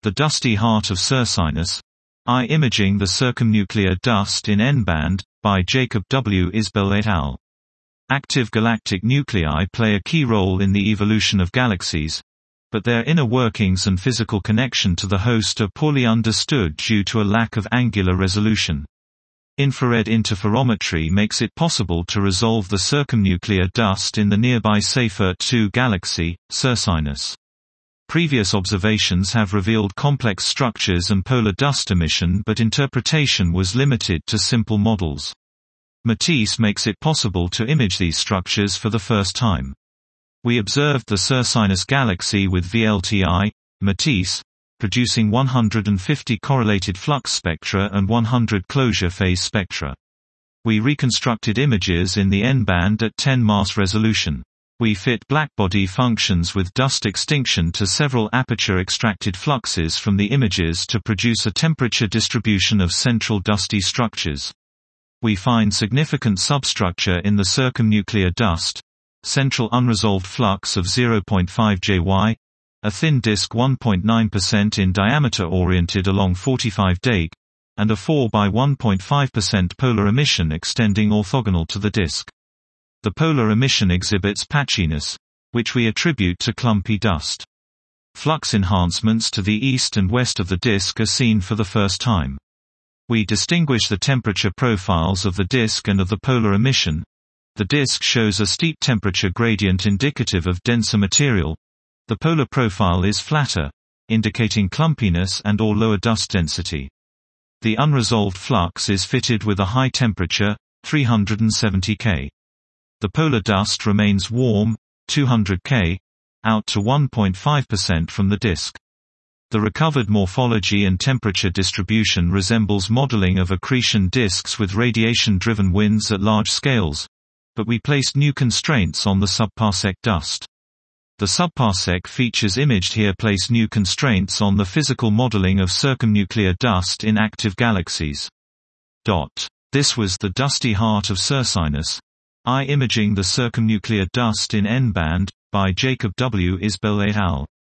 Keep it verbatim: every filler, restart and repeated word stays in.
The Dusty Heart of Circinus. Eye-imaging the circumnuclear dust in N-band, by Jacob W. Isbell et al. Active galactic nuclei play a key role in the evolution of galaxies, but their inner workings and physical connection to the host are poorly understood due to a lack of angular resolution. Infrared interferometry makes it possible to resolve the circumnuclear dust in the nearby Seyfert two galaxy, Circinus. Previous observations have revealed complex structures and polar dust emission, but interpretation was limited to simple models. Matisse makes it possible to image these structures for the first time. We observed the Circinus galaxy with V L T I, Matisse, producing one hundred fifty correlated flux spectra and one hundred closure phase spectra. We reconstructed images in the N-band at ten mass resolution. We fit blackbody functions with dust extinction to several aperture-extracted fluxes from the images to produce a temperature distribution of central dusty structures. We find significant substructure in the circumnuclear dust, central unresolved flux of zero point five J Y, a thin disk one point nine percent in diameter oriented along forty-five Dec, and a four by one point five percent polar emission extending orthogonal to the disk. The polar emission exhibits patchiness, which we attribute to clumpy dust. Flux enhancements to the east and west of the disk are seen for the first time. We distinguish the temperature profiles of the disk and of the polar emission. The disk shows a steep temperature gradient indicative of denser material. The polar profile is flatter, indicating clumpiness and or lower dust density. The unresolved flux is fitted with a high temperature, three hundred seventy Kelvin. The polar dust remains warm, two hundred Kelvin, out to one point five percent from the disk. The recovered morphology and temperature distribution resembles modeling of accretion disks with radiation-driven winds at large scales, but we placed new constraints on the subparsec dust. The subparsec features imaged here place new constraints on the physical modeling of circumnuclear dust in active galaxies. This was The Dusty Heart of Circinus. Eye-imaging the circumnuclear dust in N-band, by Jacob W. Isbell et al.